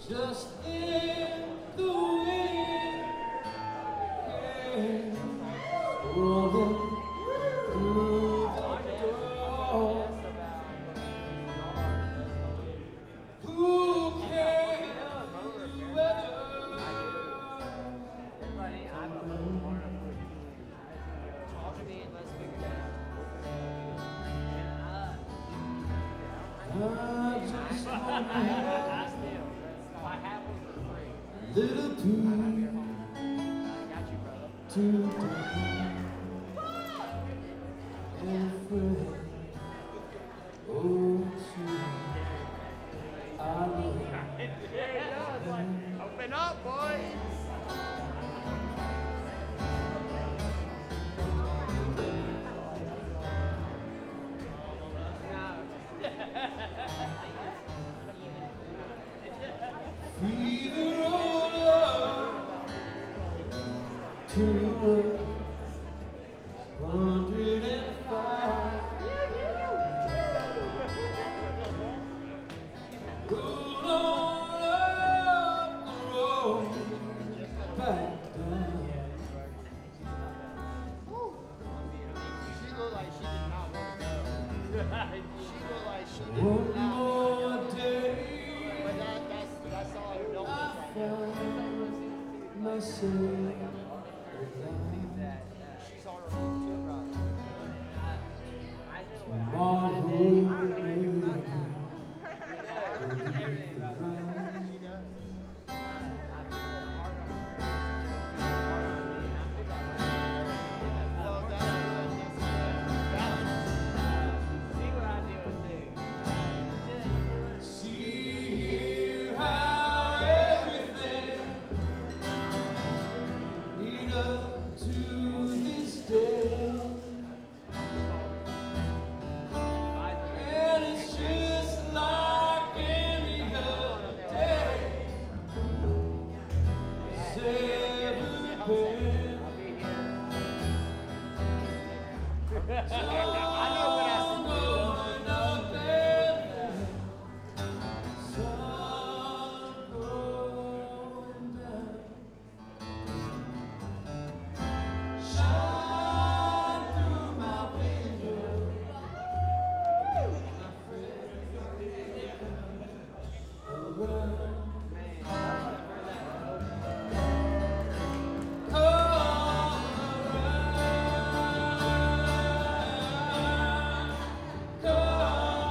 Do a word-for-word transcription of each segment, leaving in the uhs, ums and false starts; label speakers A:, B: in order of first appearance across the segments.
A: just in the wind, yeah, rolling through the door. Who can weather? I just want to have a little too, too deep. And friend, oh, too, I love you.
B: Open up, boys!
A: Fever of love to hundred and five. Roll on up the road, back down.
B: She looked like she did not want to go. She looked like she did
A: One
B: not want
A: more day,
B: But that, that's, that's all her
A: I
B: don't
A: found myself alive.
B: She's on her own too, right?
A: Tomorrow may
B: Well, that's
A: see here how everything lead up to this day, and it's just like any other day. Seven pairs. So I'm going up there. Sun going down. Shine through my window. My friend, around. Come around. Come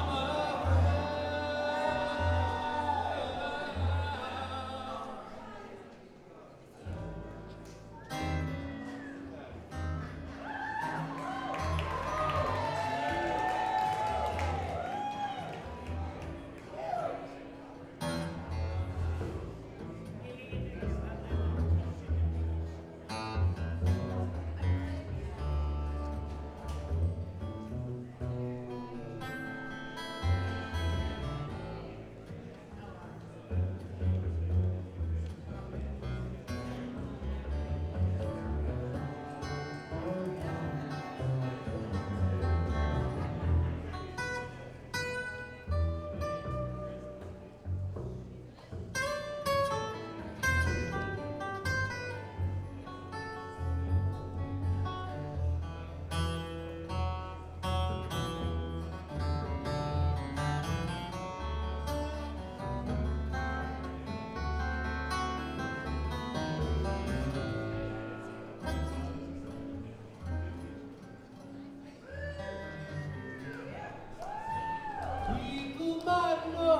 A: People might know,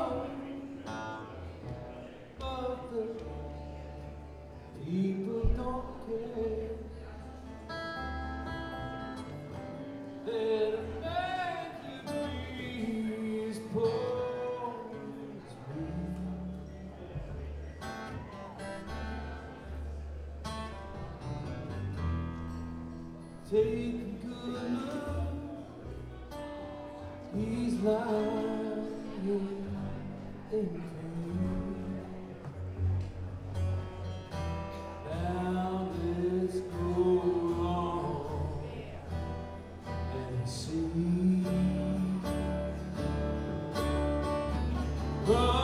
A: but the people don't care. That a man could be as poor as me. Take a good look. He's lying in pain. Now let's go on and see. Run